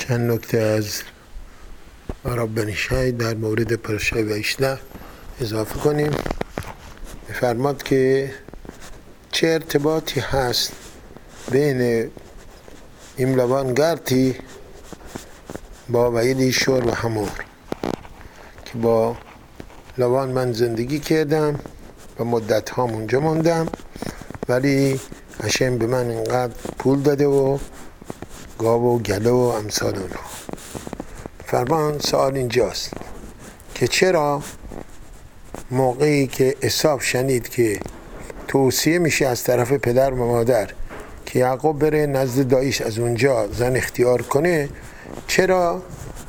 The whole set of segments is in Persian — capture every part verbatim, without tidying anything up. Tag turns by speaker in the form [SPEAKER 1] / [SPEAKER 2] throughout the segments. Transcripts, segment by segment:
[SPEAKER 1] چند نکته از رب بنی شی در مورد پرشای ویشنه اضافه کنیم. می‌فرماد که چه ارتباطی هست بین این لوان گرتی با ویلی شور و همور که با لوان من زندگی کردم و مدت ها اونجا موندم، ولی هشم به من اینقدر پول داده و گاو و گله و امثال اونها. فرمان سوال اینجاست که چرا موقعی که عیسی شنید که توصیه میشه از طرف پدر و مادر که یعقوب بره نزد داییش از اونجا زن اختیار کنه، چرا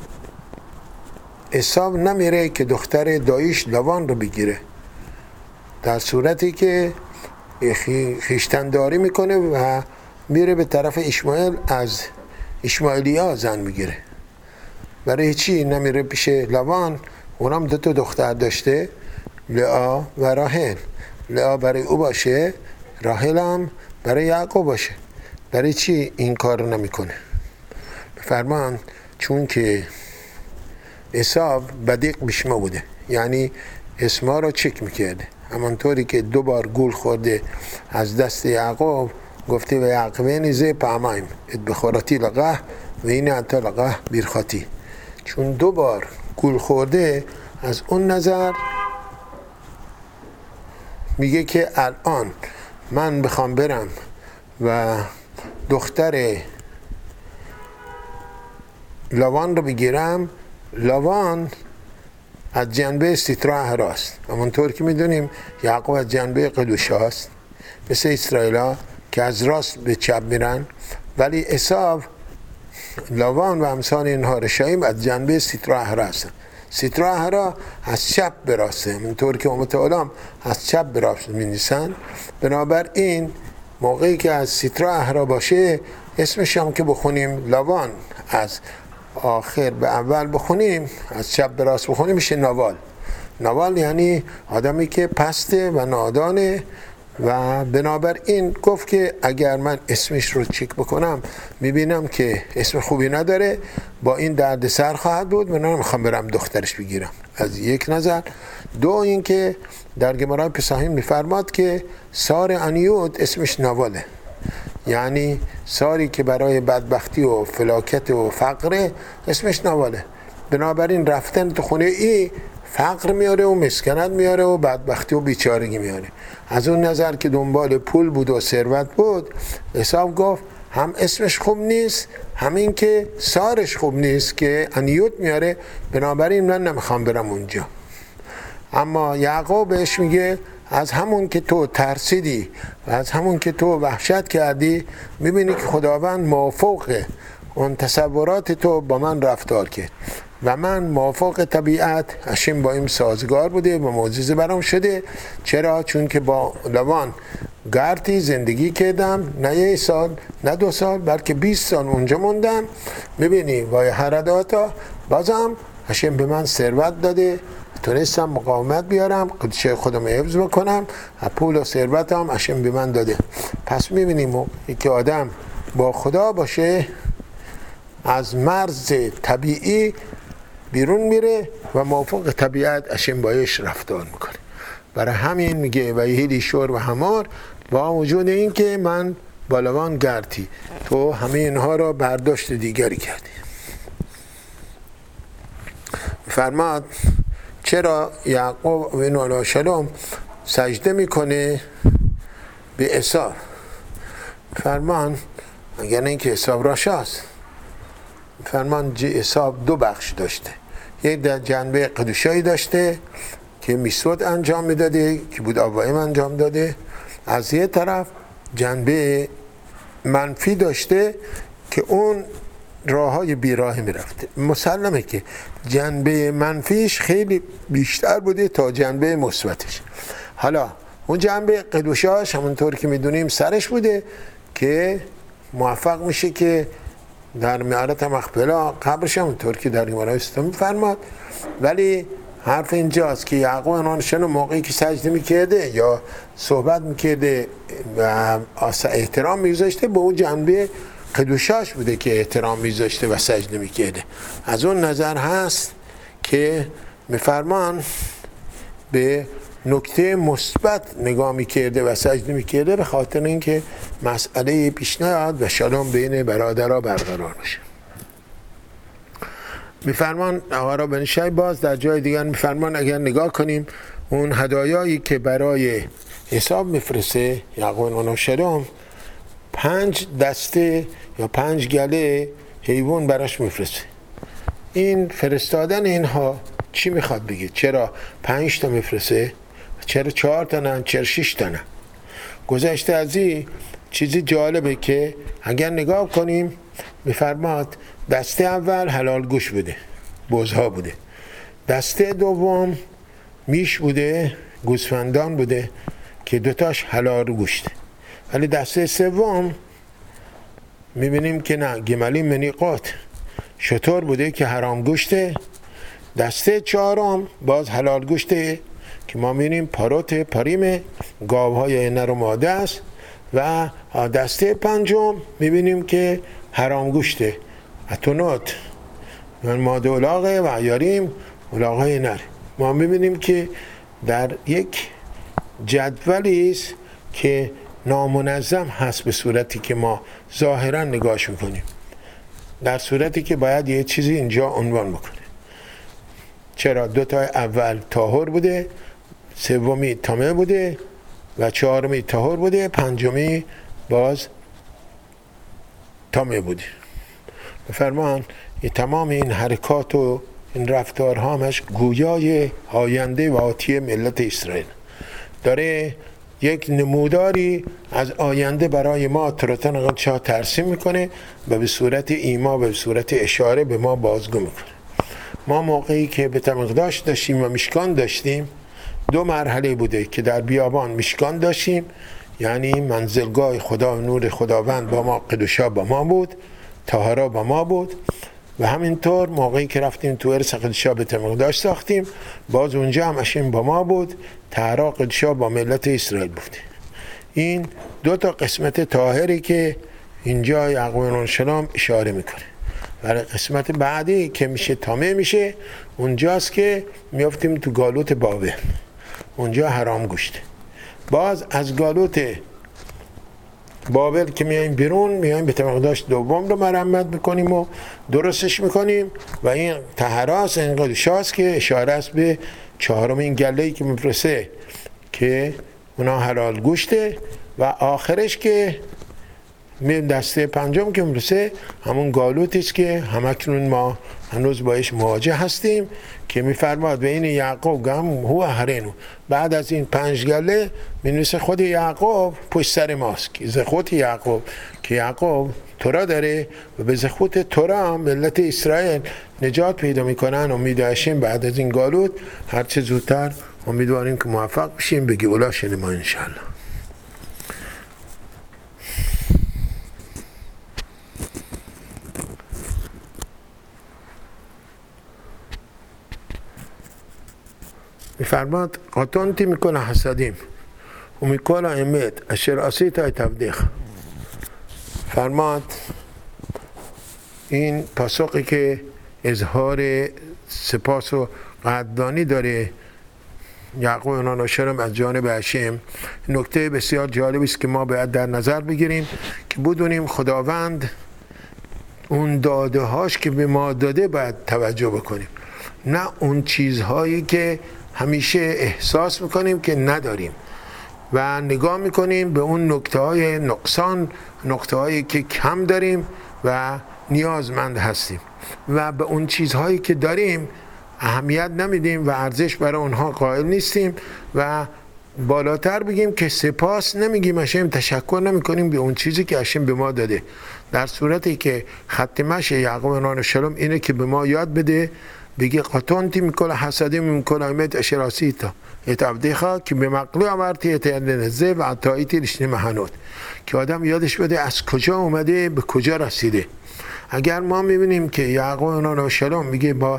[SPEAKER 1] عیسی نمیره که دختر داییش لوان رو بگیره، در صورتی که خیشتنداری میکنه و میره به طرف اشماعیل از اشماعیلیا زن میگیره؟ برای چی نمیره پیش لوان؟ اونم دو تا دختر داشته، لئا و راحل. لئا برای او باشه، راحل هم برای یعقوب باشه. برای چی این کار رو نمیکنه؟ فرمان چون که عیسی بدیق بشما بوده، یعنی اسما رو چک میکرده، همانطوری که دو بار گول خورده از دست یعقوب، گفته و یعقوبین زی پامایم ات بخوراتی لقه و این انتا لقه بیرخاتی. چون دو بار گول خورده، از اون نظر میگه که الان من بخوام برم و دختر لوان رو بگیرم، لوان از جنبه سترا هراست، همونطور که میدونیم یعقوب از جنبه قدوش هاست، مثل اسرائیل که از راست به چپ میرن، ولی عیسی لوان و امثال اینها رشایم از جنبه سترا هرا هستن. سترا هرا از چپ به راسته، همونطور که امت علام از چپ به راست می نیسن. بنابراین موقعی که از سترا هرا باشه، اسمش هم که بخونیم لوان، از آخر به اول بخونیم، از چپ به راست بخونیم، میشه نوال. نوال یعنی آدمی که پسته و نادانه، و بنابراین گفت که اگر من اسمش رو چک بکنم میبینم که اسم خوبی نداره، با این درد سر خواهد بود، من نمیخوام برم دخترش بگیرم. از یک نظر. دو این که در گمارای پساهیم میفرماد که سار انیود اسمش نواله، یعنی ساری که برای بدبختی و فلاکت و فقر اسمش نواله. بنابراین رفتن تو خونه ای فقر میاره و مسکنت میاره و بدبختی و بیچارگی میاره. از اون نظر که دنبال پول بود و ثروت بود، حساب گفت هم اسمش خوب نیست، همین که سارش خوب نیست که انیوت میاره، بنابراین من نمیخوام برم اونجا. اما یعقوب بهش میگه از همون که تو ترسیدی و از همون که تو وحشت کردی، میبینی که خداوند موافق اون تصورات تو با من رفتار کرد و من موافق طبیعت هشم با این سازگار بوده و معجزه برام شده. چرا؟ چون که با لوان گرتی زندگی کردم، نه یک سال نه دو سال بلکه بیست سال اونجا موندم. میبینی وای حرداتا بازم هشم به من ثروت داده، تونستم مقاومت بیارم، قدشه خودم حفظ بکنم، پول و ثروت هم هشم به من داده. پس میبینیم که آدم با خدا باشه، از مرز طبیعی بیرون میره و موافق طبیعت هشم بایش رفتار میکنه. برای همین میگه و یهیلی شور و همار، با وجود این که من با لوان گرتی، تو همه اینها را برداشت دیگری کردی. فرماد چرا یعقوب و اینو علیه السلام سجده میکنه به عیسی؟ فرمان اگر نه اینکه عیسی راشاست. فرمان عیسی دو بخش داشته، یک در جنبه قدوشایی داشته که میسود انجام میداده که بود آبایم انجام داده، از یه طرف جنبه منفی داشته که اون راه های بیراهی میرفته. مسلمه که جنبه منفیش خیلی بیشتر بوده تا جنبه مثبتش. حالا اون جنبه قدوشاش همونطور که میدونیم سرش بوده که موفق میشه که در معارت مخبلا قبرش همونطور که در گمارای ستم فرماد. ولی حرف اینجاست که یعقوب انانشن موقعی که سجده میکرده یا صحبت میکرده و احترام میگذاشته به اون جنبه قدوشاش بوده که احترام میذاشته و سجده میکرده. از اون نظر هست که میفرمان به نکته مثبت نگاه میکرده و سجده میکرده به خاطر اینکه مسئله پیش نیاد و شلم بین برادرها برقرار بشه. میفرمان آقا را بنشای باز در جای دیگر میفرمان اگر نگاه کنیم اون هدایایی که برای حساب میفرسته یعقوب و شلم پنج دسته یا پنج گله حیوان براش میفرسته. این فرستادن اینها چی میخواد بگید؟ چرا پنج تا میفرسته؟ چرا چهار تا نه؟ چرا شش تا نه؟ گذشته از این چیزی جالبه که اگر نگاه کنیم میفرماد دسته اول حلال گوش بوده، بزها بوده. دسته دوم میش بوده، گوسفندان بوده که دوتاش حلال گوشته. ولی دسته سوم میبینیم که نه، گملی منیقات شطور بوده که حرام گوشته. دسته چهارم باز حلال گوشته که ما میبینیم پاروت پریم گاوهای نر و ماده است. و دسته پنجم میبینیم که حرام گوشته اتونات من ماده اولاغه و عیاریم اولاغه نر. ما میبینیم که در یک جدولی است که نامنظم هست به صورتی که ما ظاهرا نگاهش میکنیم، در صورتی که باید یه چیزی اینجا عنوان بکنه. چرا؟ دو تا اول طاهر بوده، سومی تامه بوده و چهارمی طاهر بوده، پنجمی باز تامه بوده. بفرمان تمام این حرکات و این رفتارها همش گویای آینده و آتی ملت اسرائیل داره یک نموداری از آینده برای ما ترتن قدشا ترسیم میکنه و به صورت ایما و به صورت اشاره به ما بازگو میکنه. ما موقعی که به تمقداش داشتیم و مشکان داشتیم دو مرحله بوده که در بیابان مشکان داشتیم، یعنی منزلگاه خدا و نور خداوند با ما، قدوشا با ما بود، طاهرا با ما بود. و همینطور موقعی که رفتیم تو ارس قدوشا بیت المقدس ساختیم باز اونجا هم اشین با ما بود، طاهرا قدوشا با ملت اسرائیل بود. این دو تا قسمت طاهری که اینجا یعقوب شلام اشاره میکنه. ولی قسمت بعدی که میشه تامه میشه اونجاست که میافتیم تو گالوت بابل، اونجا حرام گوشته. باز از گالوت بابل که میایم بیرون میایم بیت المقدس دوم رو مرمت میکنیم و درستش میکنیم و این طهراست، این قدوشاست که اشاره است به چهارمین گله‌ای که میفرسته که اونا حلال گوشته. و آخرش که میریم دسته پنجم که میرسه همون گالوتی است که همکنون ما هنوز باش مواجه هستیم که میفرماد به این یعقوب گم هو هرینو. بعد از این پنج گله مینویسه خود یعقوب پشت سر ماست که زخوت یعقوب که یعقوب تورا داره و به زخوت تورا ملت اسرائیل نجات پیدا میکنن. امیدواریم بعد از این گالوت هرچه زودتر امیدواریم که موفق بشیم بگی اولا شنما انشالله. میفرماد قطنتی میکنه حسدیم و میکنه امید اشر اسیت ای تبدیخ. فرماد این پاسخی که اظهار سپاس و قدردانی داره یعقوب ناناشرم از جانب هشم. نکته بسیار جالبی است که ما باید در نظر بگیریم که بدونیم خداوند اون داده هاش که به ما داده باید توجه بکنیم، نه اون چیزهایی که همیشه احساس میکنیم که نداریم و نگاه میکنیم به اون نکته های نقصان، نکته هایی که کم داریم و نیازمند هستیم و به اون چیزهایی که داریم اهمیت نمیدیم و ارزش برای اونها قائل نیستیم و بالاتر بگیم که سپاس نمیگیم، اشم تشکر نمیکنیم به اون چیزی که اشم به ما داده. در صورتی که ختمش یعقوب نان شلم اینه که به ما یاد بده بگه قطنتی میکنه حسدی میکنه امید اشراسیتا اتعبدیخا که به مقلی آمرتی اتعلنزه و عطاییتی رشنی مهنود که آدم یادش بده از کجا اومده به کجا رسیده. اگر ما میبینیم که یعقوب نان شلم میگه با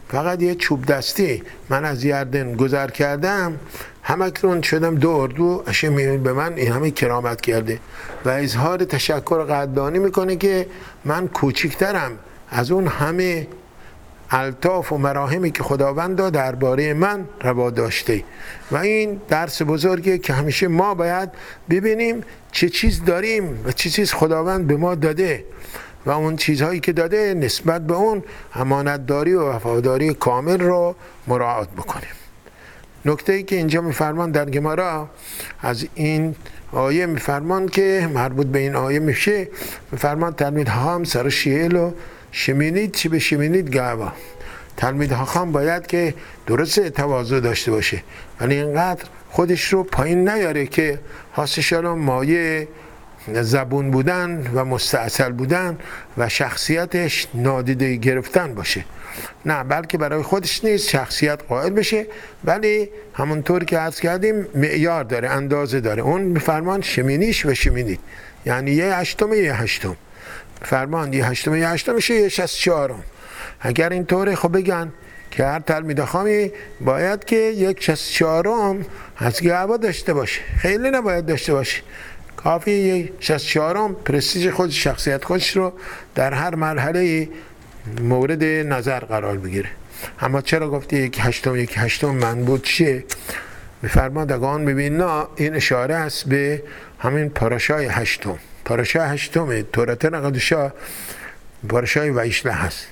[SPEAKER 1] فقط یه چوب دستی من از یردن گذر کردم، همکنون شدم دو اردو، اشم به من این همه کرامت کرده و اظهار تشکر قدردانی میکنه که من کوچکترم از اون همه الطاف و مراهمی که خداوند درباره من روا داشته. و این درس بزرگیه که همیشه ما باید ببینیم چه چیز داریم و چه چیز خداوند به ما داده و اون چیزهایی که داده نسبت به اون امانتداری و وفاداری کامل رو مراعات بکنیم. نکته ای که اینجا میفرمان در گمارا از این آیه میفرمان که مربوط به این آیه میشه، میفرمان تلمید ها هم سر شیلو شمینید چی به شمینید گاوا. تلمید ها هم باید که درست تواضع داشته باشه ولی اینقدر خودش رو پایین نیاره که حاسشان مایه زبون بودن و مستعسل بودن و شخصیتش نادیده گرفتن باشه. نه، بلکه برای خودش نیست، شخصیت قائل بشه، ولی همونطور که عرض کردیم معیار داره، اندازه داره. اون میفرمان شمینیش و شمینید، یعنی یه هشتم یه هشتم، فرمان یه هشتم یه هشتم میشه یه شست چهارم. اگر اینطوره خب بگن که هر تلمید خامی باید که یک شست چهارم از گعبا داشته باشه، خیلی نباید داشته باشه، کافی یک شست چهارم پرستیژ خود، شخصیت خودش رو در هر مرحله مورد نظر قرار بگیره. اما چرا گفته یک هشتم یک هشتم منبوط چیه؟ میفرماد اگان میبین نه، این اشاره است به همین پاراشای هشتم. پاراشای هشتم تورات نقدشا پاراشای ویشله هست.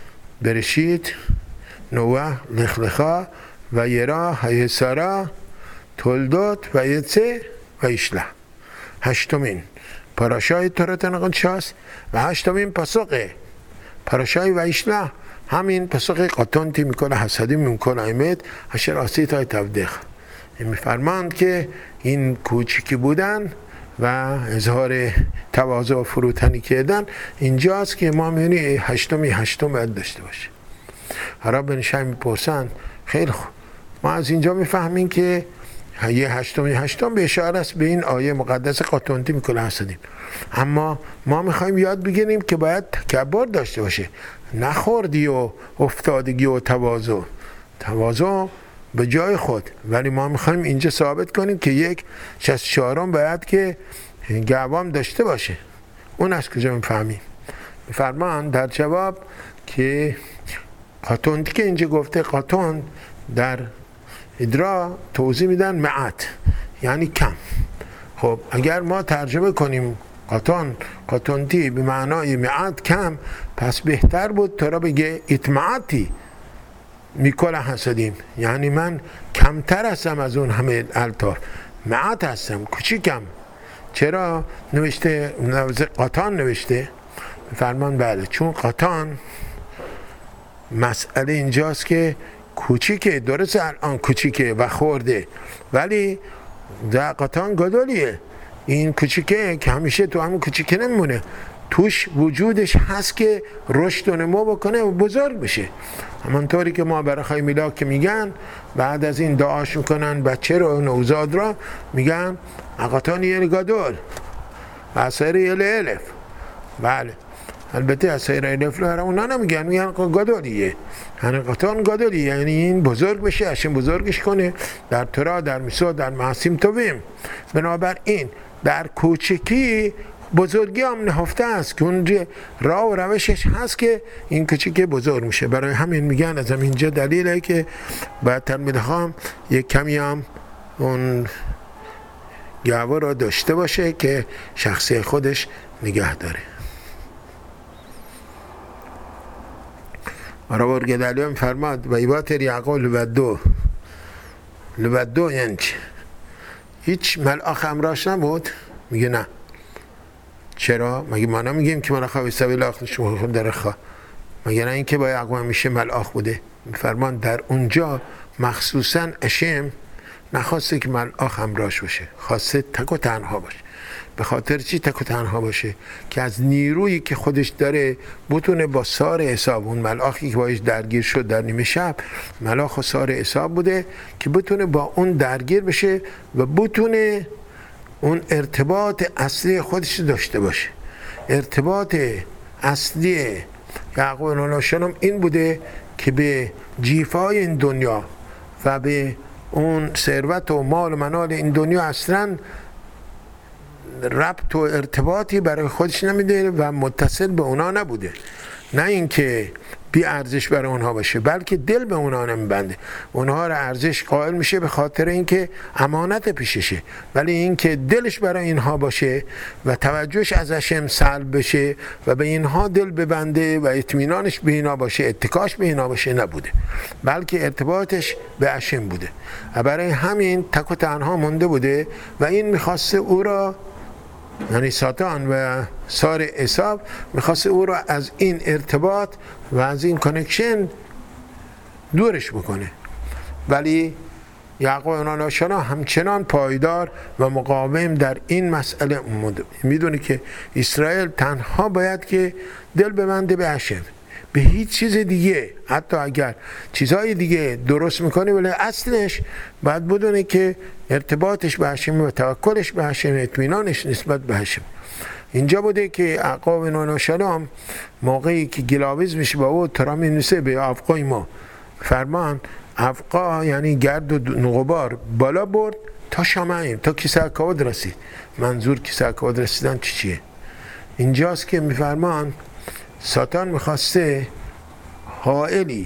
[SPEAKER 1] برشید، نوح، لخلخا و یرا، هیسارا، تولدات و یتسه و ایشله. هشتمین پاراشای تورات نقدشا است و هشتمین پاسقه پاراشای ویشله، همین پاسق قطانتی میکنه حسدی میکنه ایمت هشر آسیت های تبدیخ. میفرماند که این کوچکی بودن و اظهار تواضع و فروتنی کردن اینجاست که ما میونی هشتمی هشتم باید داشته باشه. حالا بنشای میپرسن خیلی خوب، ما از اینجا میفهمیم که یه هشتمی هشتم به اشاره است به این آیه مقدس قطانتی میکنه حسدیم، اما ما میخوایم یاد بگیریم که باید تکبر داشته باشه، نخوردی و افتادگی و تواضع. تواضع به جای خود، ولی ما میخوایم اینجا ثابت کنیم که یک شست چهارم باید که گعوام داشته باشه. اون از کجا میفهمیم؟ میفرمان در جواب که قطانتی که اینجا گفته، قطان در ادرا توضیح میدن معت یعنی کم. خب اگر ما ترجمه کنیم قطان قطانتی به معنای معت کم، پس بهتر بود تا را بگه اتمعتی میکل حسدیم، یعنی من کمتر هستم از اون همه الطاف، معت هستم، کوچیکم. چرا نوشته قطان نوشته؟ فرمان بله، چون قطان مسئله اینجاست که کوچیکه، درست الان کوچیکه و خورده، ولی در قطان گدولیه. این کوچیکه که همیشه تو همون کوچیکه نمونه، توش وجودش هست که رشد و نمو بکنه و بزرگ بشه. همانطوری که ما برای خواهی میلاد که میگن بعد از این دعاش میکنن بچه رو، نوزاد را میگن اقاتان یه گدول و اصیر یه الف. بله البته اصیر الف رو اونا نمیگن، میگن گدولیه، یعنی قطان گدولیه، یعنی این بزرگ بشه، اشن بزرگش کنه در ترا، در میسو، در معصیم تویم. بنابراین در کوچکی بزرگی هم نهفته است که اون راه و روشش هست که این کوچیک بزرگ میشه. برای همین میگن از اینجا دلیله که باید تلمید هم یک کمی هم اون گعوه را داشته باشه که شخصی خودش نگه داره. آرابور گدالی هم فرماد و ایباتر یعقوب لبدو. لبدو یعنی چی؟ هیچ ملآخ امراش نبود؟ میگه نه. چرا؟ مگه ما نمیگیم که ملآخ و سبیل آخر شما خود در خواه؟ مگه نه این که با یعقوب میشه ملآخ بوده؟ میفرمان در اونجا مخصوصا اشم نخواسته که ملآخ همراهش باشه، خواسته تک و تنها باشه. به خاطر چی تک و تنها باشه؟ که از نیرویی که خودش داره بتونه با سار حساب، اون ملآخی که باش درگیر شد در نیمه شب، ملآخ و سار حساب بوده که بتونه با اون درگیر بشه و بتونه اون ارتباط اصلی خودش داشته باشه. ارتباط اصلی یعقوب علیه السلام این بوده که به جیفای این دنیا و به اون ثروت و مال و منال این دنیا اصلا ربط و ارتباطی برای خودش نمیده و متصل به اونا نبوده. نه اینکه بی ارزش برای اونها باشه، بلکه دل به اونها نمیبنده، اونها را ارزش قائل میشه به خاطر اینکه امانت پیششه، ولی اینکه دلش برای اینها باشه و توجهش ازشم سلب بشه و به اینها دل ببنده و اطمینانش به اینا باشه، اتکاش به اینا باشه نبوده، بلکه ارتباطش به هشم بوده و برای همین تک و تنها مونده بوده و این میخواسته او را، یعنی ساتان و سار عیسی میخواسته او را از این ارتباط و از این کانکشن دورش بکنه، ولی یعقوب عناناشانا همچنان پایدار و مقاوم در این مسئله میدونه که اسرائیل تنها باید که دل ببنده به هشم، به هیچ چیز دیگه، حتی اگر چیزهای دیگه درست میکنه ولی اصلش باید بدونه که ارتباطش به هشم و توکلش به هشم، اطمینانش نسبت به هشم. اینجا بوده که یعقوب عناناشانا موقعی که گلاویز میشه با او ترا می‌نویسه به افقای ما فرمان، افقا یعنی گرد و غبار بالا برد تا شمعیم، تا کیسه کاود رسید. منظور کیسه کاود رسیدن چی چیه؟ اینجاست که میفرمان ساتان میخواسته حائلی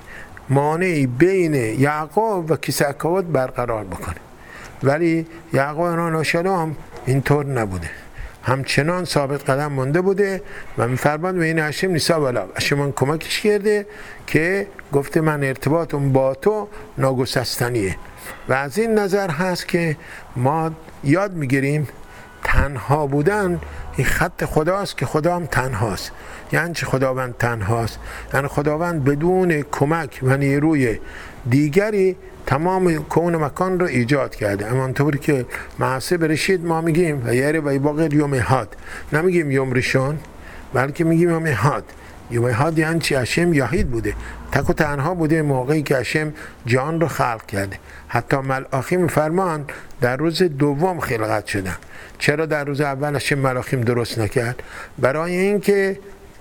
[SPEAKER 1] مانعی بین یعقوب و کیسه کاود برقرار بکنه، ولی یعقوب عناناشانا اینطور نبوده، همچنان ثابت قدم مونده بوده و میفرمان به این هشم نیسا بالا. هشم کمکش کرده که گفته من ارتباطم با تو ناگسستنیه و از این نظر هست که ما یاد میگیریم تنها بودن این خط خداست که خدا هم تنهاست. یعنی چه خداوند تنهاست؟ یعنی خداوند بدون کمک و نیروی دیگری تمام کون مکان رو ایجاد کرده. همانطور که معاصر برشید ما میگیم و یاره و باقی یوم هاد، نمیگیم یوم ریشون بلکه میگیم یوم هاد. یوم هاد یعنی چی؟ هشم یحید بوده، تک و تنها بوده موقعی که هشم جان رو خلق کرده. حتی ملاخیم فرمان در روز دوم خلقت شدن. چرا در روز اول هشم ملاخیم درست نکرد؟ برای اینکه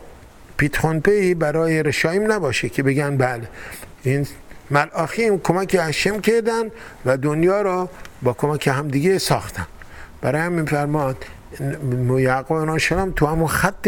[SPEAKER 1] پیتخونپی برای رشایم نباشه که بگن بله این ملاخیم کمک هشم کردن و دنیا را با کمک هم دیگه ساختن. برای همین فرماد یعقوب عناناشانا تو همون خط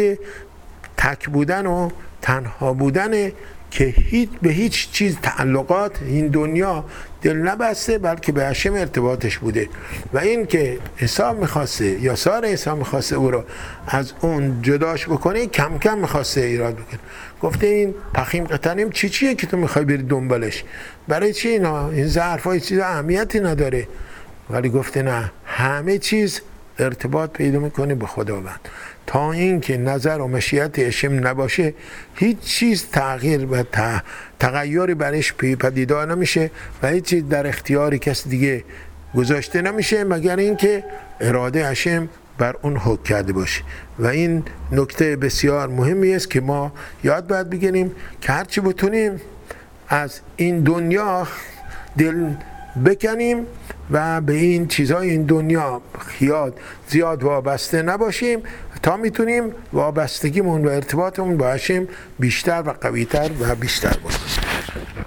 [SPEAKER 1] تک بودن و تنها بودن که هیچ به هیچ چیز تعلقات این دنیا دل نبسته، بلکه به هشم ارتباطش بوده و این که حساب میخواسته یا سار حساب میخواسته او رو از اون جداش بکنه، کم کم میخواسته ایراد بکنه. گفته این پخیم قطنیم چی چیه که تو میخوای بری دنبالش؟ برای چی اینا؟ این ظرفای چیز اهمیتی نداره. ولی گفته نه، همه چیز ارتباط پیدا میکنه به خداوند. تا اینکه نظر و مشیت هشم نباشه هیچ چیز تغییر و تغییری برش پدیدار نمیشه و هیچ چیز در اختیار کس دیگه گذاشته نمیشه مگر اینکه اراده هشم بر اون حکم کرده باشه. و این نکته بسیار مهمی است که ما یاد باید بگیریم که هرچی بتونیم از این دنیا دل بکنیم و به این چیزهای این دنیا خیال زیاد وابسته نباشیم تا میتونیم وابستگیمون و ارتباطمون با هشم بیشتر و قویتر و بیشتر باشه.